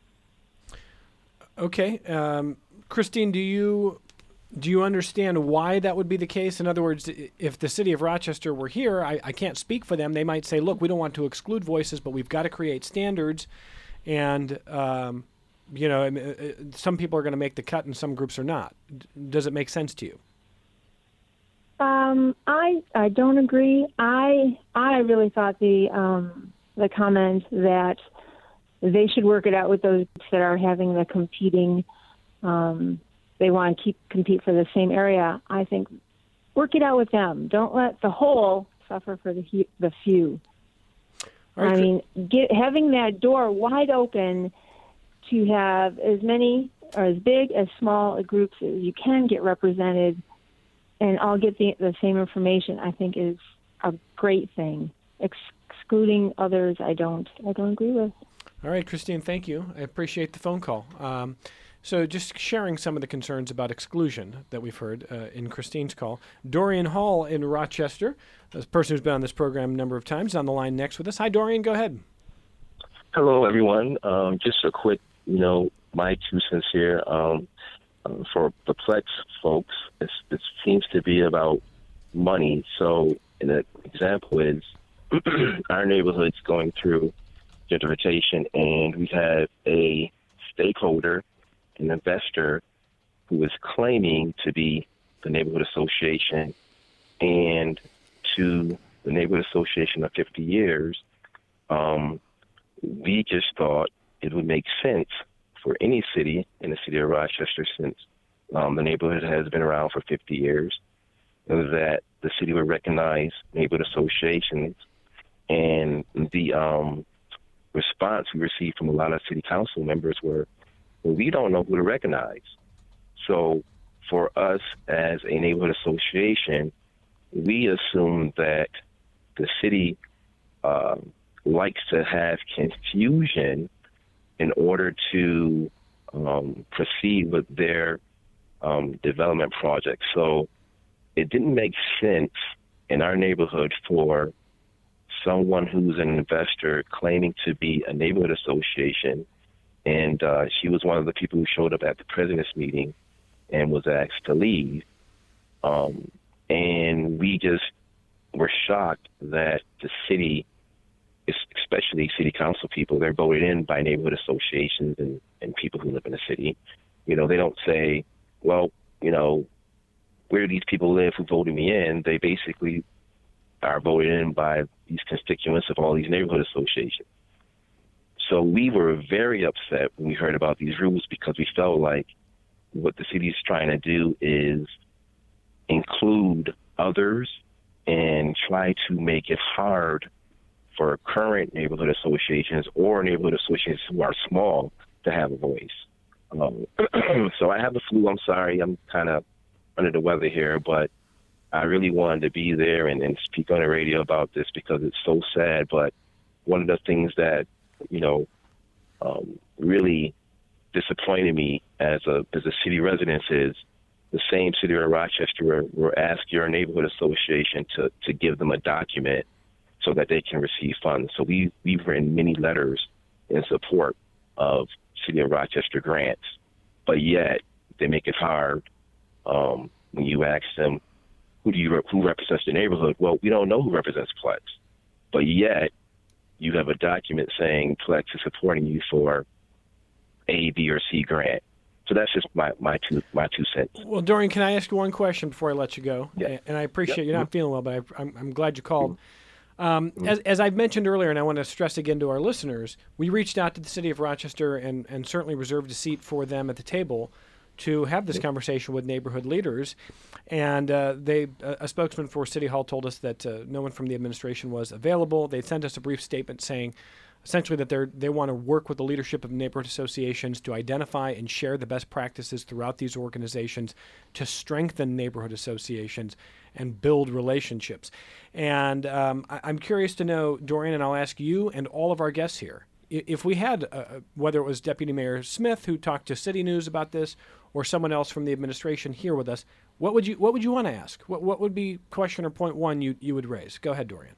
[SPEAKER 1] Okay, um, Christine, do you do you understand why that would be the case? In other words, if the city of Rochester were here, I, I can't speak for them. They might say, "Look, we don't want to exclude voices, but we've got to create standards," and um, you know, some people are going to make the cut and some groups are not. Does it make sense to you?
[SPEAKER 7] Um, I I don't agree. I I really thought the um, the comment that they should work it out with those that are having the competing. Um, they want to keep compete for the same area. I think work it out with them. Don't let the whole suffer for the the few. Right. I mean, get, having that door wide open to have as many or as big as small groups as you can get represented and all get the, the same information, I think is a great thing. Ex- excluding others, I don't, I don't agree with.
[SPEAKER 1] All right, Christine, thank you. I appreciate the phone call. Um, so just sharing some of the concerns about exclusion that we've heard uh, in Christine's call. Dorian Hall in Rochester, a person who's been on this program a number of times, on the line next with us. Hi, Dorian, go ahead.
[SPEAKER 8] Hello, everyone. Um, just a quick, you know, my two cents here. Um, uh, for the Plex folks, it's, it seems to be about money. So an example is our neighborhood's going through gentrification, and we have a stakeholder, an investor, who is claiming to be the neighborhood association, and to the neighborhood association of fifty years, um, we just thought it would make sense for any city in the city of Rochester, since um, the neighborhood has been around for fifty years, that the city would recognize neighborhood associations. And the um, response we received from a lot of city council members were, well, we don't know who to recognize. So for us as a neighborhood association, we assume that the city uh, likes to have confusion in order to um, proceed with their um, development projects. So it didn't make sense in our neighborhood for someone who's an investor claiming to be a neighborhood association, and uh, she was one of the people who showed up at the president's meeting and was asked to leave. Um, and we just were shocked that the city, especially city council people, they're voted in by neighborhood associations and, and people who live in the city. You know, they don't say, well, you know, where do these people live who voted me in? They basically are voted in by these constituents of all these neighborhood associations. So we were very upset when we heard about these rules, because we felt like what the city is trying to do is include others and try to make it hard for current neighborhood associations or neighborhood associations who are small to have a voice. Um, so I have the flu. I'm sorry. I'm kind of under the weather here, but I really wanted to be there and, and speak on the radio about this because it's so sad. But one of the things that, you know, um, really disappointed me as a as a city resident is the same city of Rochester will, will ask your neighborhood association to, to give them a document so that they can receive funds. So we, we've written many letters in support of City of Rochester grants, but yet they make it hard um, when you ask them, who do you who represents the neighborhood? Well, we don't know who represents Plex, but yet you have a document saying Plex is supporting you for A, B, or C grant. So that's just my, my two my two cents.
[SPEAKER 1] Well, Dorian, can I ask you one question before I let you go?
[SPEAKER 8] Yeah.
[SPEAKER 1] And I appreciate
[SPEAKER 8] Yep.
[SPEAKER 1] you're not feeling well, but I, I'm, I'm glad you called. Um,
[SPEAKER 8] Mm-hmm.
[SPEAKER 1] as, as I've mentioned earlier, and I want to stress again to our listeners, we reached out to the city of Rochester and, and certainly reserved a seat for them at the table to have this conversation with neighborhood leaders. And uh, they, uh, a spokesman for City Hall told us that uh, no one from the administration was available. They sent us a brief statement saying essentially that they they want to work with the leadership of neighborhood associations to identify and share the best practices throughout these organizations to strengthen neighborhood associations and build relationships. And um, I, I'm curious to know, Dorian, and I'll ask you and all of our guests here, i- if we had, uh, whether it was Deputy Mayor Smith who talked to City News about this or someone else from the administration here with us, what would you what would you want to ask? What what would be question or point one you, you would raise? Go ahead, Dorian.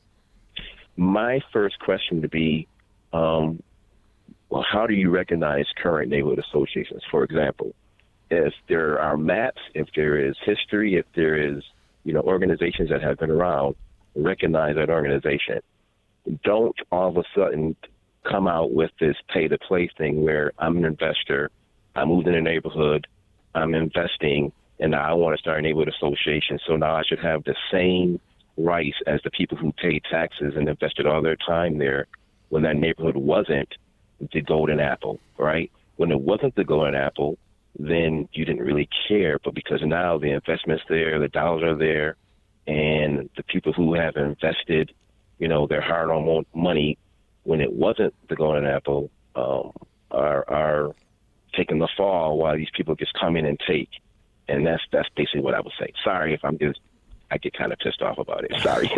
[SPEAKER 8] My first question would be, um, well, how do you recognize current neighborhood associations? For example, if there are maps, if there is history, if there is, you know, organizations that have been around, recognize that organization. Don't all of a sudden come out with this pay-to-play thing where I'm an investor, I moved in a neighborhood, I'm investing, and now I want to start a neighborhood association, so now I should have the same rights as the people who paid taxes and invested all their time there when that neighborhood wasn't the golden apple, right? When it wasn't the golden apple, then you didn't really care. But because now the investment's there, the dollars are there, and the people who have invested, you know, their hard-earned money when it wasn't the golden apple um, are, are taking the fall while these people just come in and take. And that's that's basically what I would say. Sorry if I'm just I get kind of pissed off about it. Sorry.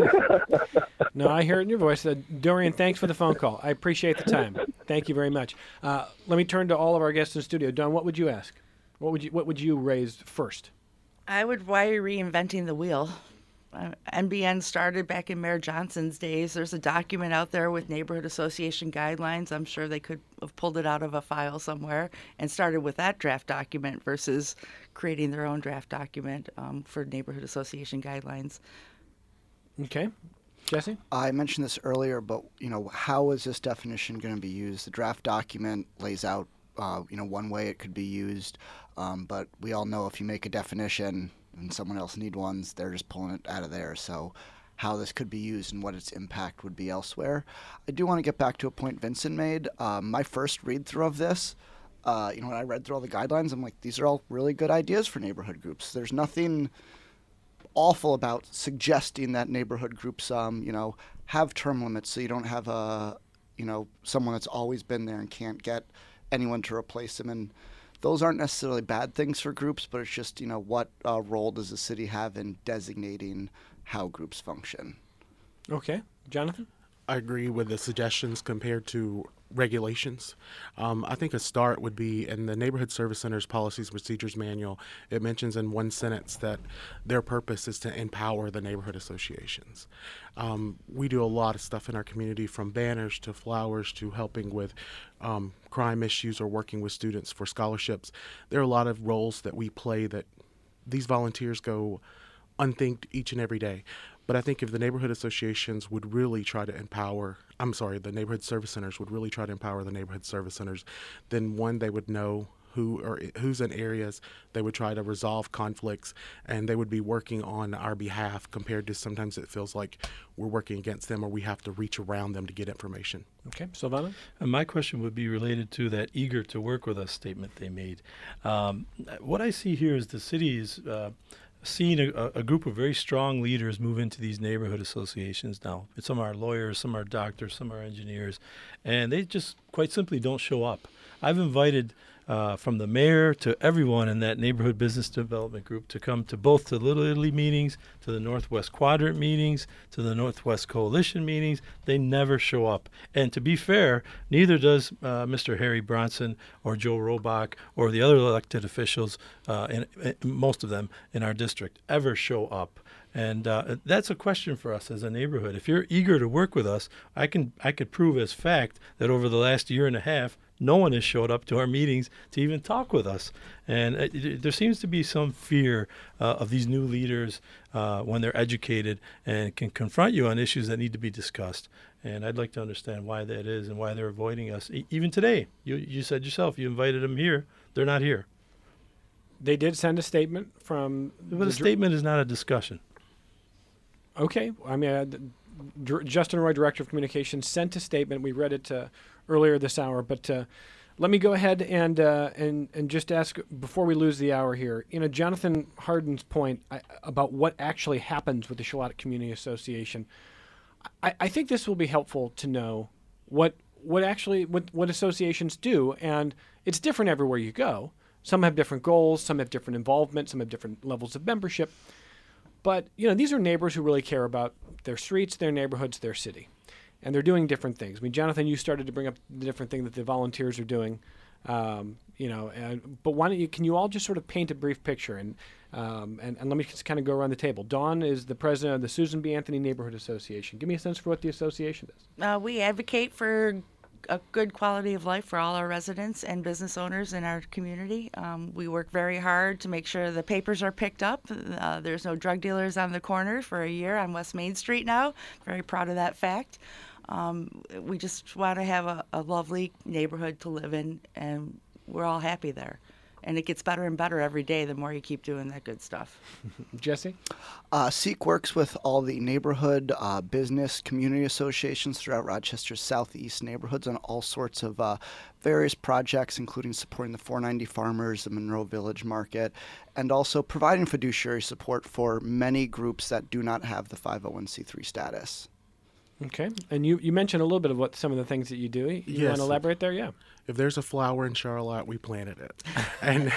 [SPEAKER 1] No, I hear it in your voice. Uh, Dorian, thanks for the phone call. I appreciate the time. Thank you very much. Uh, let me turn to all of our guests in the studio. Don, what would you ask? What would you What would you raise first?
[SPEAKER 3] I would, why are you reinventing the wheel? Uh, N B N started back in Mayor Johnson's days. There's a document out there with neighborhood association guidelines. I'm sure they could have pulled it out of a file somewhere and started with that draft document versus creating their own draft document um, for neighborhood association guidelines.
[SPEAKER 1] Okay. Jesse?
[SPEAKER 2] I mentioned this earlier, but you know, how is this definition going to be used? The draft document lays out, uh, you know, one way it could be used, um, but we all know if you make a definition and someone else need ones, they're just pulling it out of there. So how this could be used and what its impact would be elsewhere. I do want to get back to a point Vincent made. Um, my first read through of this, uh, you know, when I read through all the guidelines, I'm like, these are all really good ideas for neighborhood groups. There's nothing awful about suggesting that neighborhood groups, um, you know, have term limits so you don't have a, you know, someone that's always been there and can't get anyone to replace them. And those aren't necessarily bad things for groups, but it's just, you know, what uh, role does the city have in designating how groups function?
[SPEAKER 1] Okay. Jonathan?
[SPEAKER 4] I agree with the suggestions compared to regulations. Um, I think a start would be in the Neighborhood Service Center's Policies and Procedures Manual. It mentions in one sentence that their purpose is to empower the neighborhood associations. Um, we do a lot of stuff in our community, from banners to flowers to helping with um, crime issues or working with students for scholarships. There are a lot of roles that we play that these volunteers go unthinked each and every day. But I think if the neighborhood associations would really try to empower, I'm sorry, the neighborhood service centers would really try to empower the neighborhood service centers, then one, they would know who or who's in areas, they would try to resolve conflicts, and they would be working on our behalf compared to sometimes it feels like we're working against them or we have to reach around them to get information.
[SPEAKER 1] Okay. Silvana?
[SPEAKER 5] And my question would be related to that eager to work with us statement they made. Um, what I see here is the city is uh, seeing a, a group of very strong leaders move into these neighborhood associations now. Some are lawyers, some are doctors, some are engineers, and they just quite simply don't show up. I've invited uh, from the mayor to everyone in that neighborhood business development group to come to both the Little Italy meetings, to the Northwest Quadrant meetings, to the Northwest Coalition meetings. They never show up. And to be fair, neither does uh, Mister Harry Bronson or Joe Robach or the other elected officials, uh, and, and most of them in our district, ever show up. And uh, that's a question for us as a neighborhood. If you're eager to work with us, I can I could prove as fact that over the last year and a half, no one has showed up to our meetings to even talk with us. And it, it, there seems to be some fear uh, of these new leaders uh, when they're educated and can confront you on issues that need to be discussed. And I'd like to understand why that is and why they're avoiding us. E- even today, you you said yourself, you invited them here. They're not here.
[SPEAKER 1] They did send a statement from...
[SPEAKER 5] But a statement is not a discussion.
[SPEAKER 1] Okay. I mean, uh, D- Justin Roy, Director of Communications, sent a statement. We read it uh, earlier this hour. But uh, let me go ahead and, uh, and and just ask, before we lose the hour here, you know, Jonathan Hardin's point I, about what actually happens with the Charlotte Community Association, I, I think this will be helpful to know what what actually what, what associations do. And it's different everywhere you go. Some have different goals. Some have different involvement. Some have different levels of membership. But, you know, these are neighbors who really care about their streets, their neighborhoods, their city. And they're doing different things. I mean, Jonathan, you started to bring up the different thing that the volunteers are doing. Um, you know, and, but why don't you, can you all just sort of paint a brief picture? And, um, and, and let me just kind of go around the table. Dawn is the president of the Susan B. Anthony Neighborhood Association. Give me a sense for what the association is.
[SPEAKER 3] Uh, we advocate for a good quality of life for all our residents and business owners in our community. Um, we work very hard to make sure the papers are picked up. Uh, there's no drug dealers on the corner for a year on West Main Street now. Very proud of that fact. Um, we just want to have a, a lovely neighborhood to live in, and we're all happy there. And it gets better and better every day the more you keep doing that good stuff.
[SPEAKER 1] Jesse?
[SPEAKER 2] Uh, Seek works with all the neighborhood, uh, business, community associations throughout Rochester's southeast neighborhoods on all sorts of uh, various projects, including supporting the four ninety Farmers, the Monroe Village Market, and also providing fiduciary support for many groups that do not have the five oh one c three status.
[SPEAKER 1] Okay. And you, you mentioned a little bit of what some of the things that you do. You
[SPEAKER 4] Yes.
[SPEAKER 1] want to elaborate there? Yeah.
[SPEAKER 4] If there's a flower in Charlotte, we planted it. And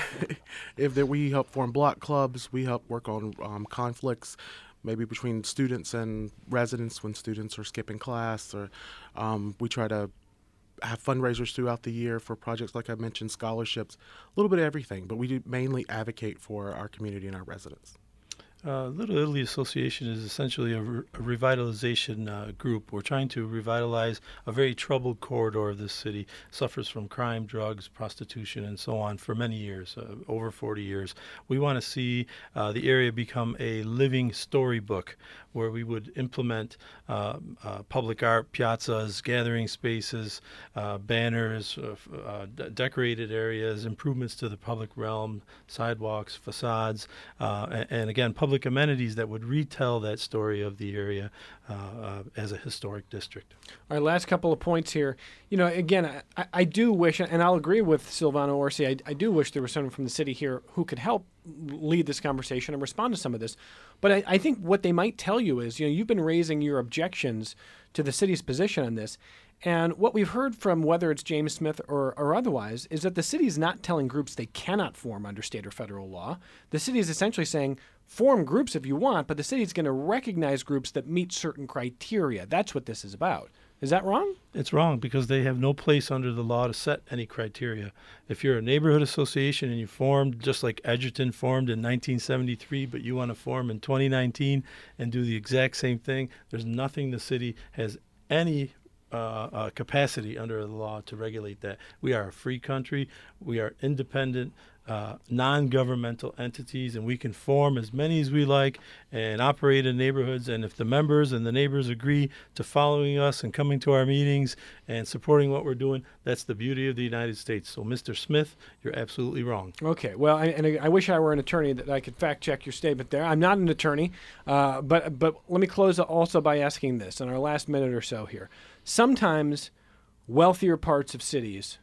[SPEAKER 4] if that we help form block clubs, we help work on um, conflicts, maybe between students and residents when students are skipping class, or um, we try to have fundraisers throughout the year for projects like I mentioned, scholarships, a little bit of everything. But we do mainly advocate for our community and our residents.
[SPEAKER 5] Uh, Little Italy Association is essentially a, re- a revitalization uh, group. We're trying to revitalize a very troubled corridor of this city. Suffers from crime, drugs, prostitution, and so on for many years, uh, over forty years. We want to see uh, the area become a living storybook where we would implement uh, uh, public art, piazzas, gathering spaces, uh, banners, uh, f- uh, d- decorated areas, improvements to the public realm, sidewalks, facades, uh, and, and again, public amenities that would retell that story of the area uh, uh, as a historic district.
[SPEAKER 1] All right, last couple of points here. You know, again, I, I do wish, and I'll agree with Silvano Orsi, I, I do wish there was someone from the city here who could help lead this conversation and respond to some of this. But I, I think what they might tell you is, you know, you've been raising your objections to the city's position on this. And what we've heard from whether it's James Smith or, or otherwise is that the city is not telling groups they cannot form under state or federal law. The city is essentially saying, form groups if you want, but the city is going to recognize groups that meet certain criteria. That's what this is about. Is that wrong?
[SPEAKER 5] It's wrong because they have no place under the law to set any criteria. If you're a neighborhood association and you formed just like Edgerton formed in nineteen seventy-three, but you want to form in twenty nineteen and do the exact same thing, there's nothing the city has any uh, uh, capacity under the law to regulate that. We are a free country. We are independent, uh, non-governmental entities, and we can form as many as we like and operate in neighborhoods. And if the members and the neighbors agree to following us and coming to our meetings and supporting what we're doing, that's the beauty of the United States. So, Mister Smith, you're absolutely wrong.
[SPEAKER 1] Okay. Well, I, and I, I wish I were an attorney that I could fact check your statement there. I'm not an attorney, uh, but but let me close also by asking this in our last minute or so here. Sometimes wealthier parts of cities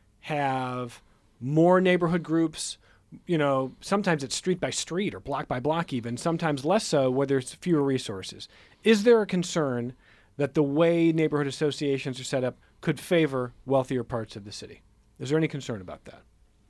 [SPEAKER 1] have more neighborhood groups. You know, sometimes it's street by street or block by block even, sometimes less so where there's fewer resources. Is there a concern that the way neighborhood associations are set up could favor wealthier parts of the city? Is there any concern about that?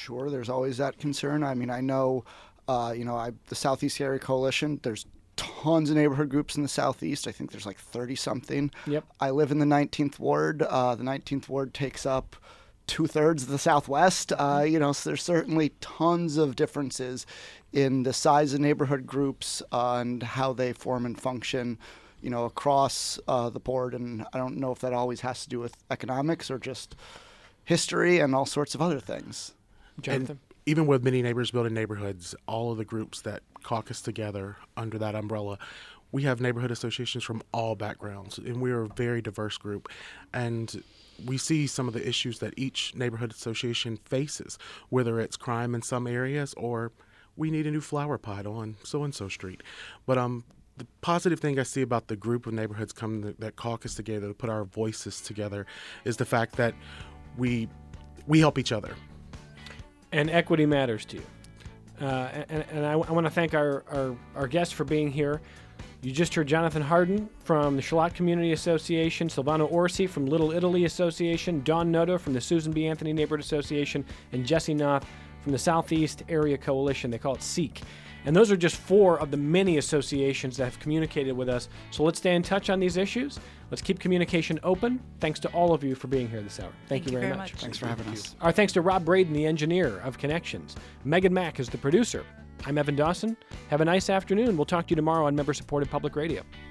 [SPEAKER 2] Sure, there's always that concern. I mean, I know, uh, you know, I, the Southeast Area Coalition, there's tons of neighborhood groups in the Southeast. I think there's like thirty-something.
[SPEAKER 1] Yep.
[SPEAKER 2] I live in the nineteenth Ward. Uh, the nineteenth Ward takes up two-thirds of the Southwest. Uh, you know, so there's certainly tons of differences in the size of neighborhood groups uh, and how they form and function, you know, across uh, the board. And I don't know if that always has to do with economics or just history and all sorts of other things.
[SPEAKER 1] Jonathan?
[SPEAKER 4] And even with many neighbors building neighborhoods, all of the groups that caucus together under that umbrella, we have neighborhood associations from all backgrounds, and we are a very diverse group. And we see some of the issues that each neighborhood association faces, whether it's crime in some areas or we need a new flower pot on so-and-so street. But um, the positive thing I see about the group of neighborhoods come to, that caucus together to put our voices together is the fact that we we help each other.
[SPEAKER 1] And equity matters to you. Uh, and, and I, I want to thank our, our, our guests for being here. You just heard Jonathan Harden from the Charlotte Community Association, Silvano Orsi from Little Italy Association, Dawn Noto from the Susan B. Anthony Neighborhood Association, and Jesse Knopf from the Southeast Area Coalition. They call it SEEK. And those are just four of the many associations that have communicated with us. So let's stay in touch on these issues. Let's keep communication open. Thanks to all of you for being here this hour. Thank,
[SPEAKER 3] Thank
[SPEAKER 1] you,
[SPEAKER 3] you
[SPEAKER 1] very,
[SPEAKER 3] very
[SPEAKER 1] much.
[SPEAKER 3] much.
[SPEAKER 2] Thanks for having us.
[SPEAKER 1] Our thanks to Rob Braden, the engineer of Connections. Megan Mack is the producer. I'm Evan Dawson. Have a nice afternoon. We'll talk to you tomorrow on member-supported public radio.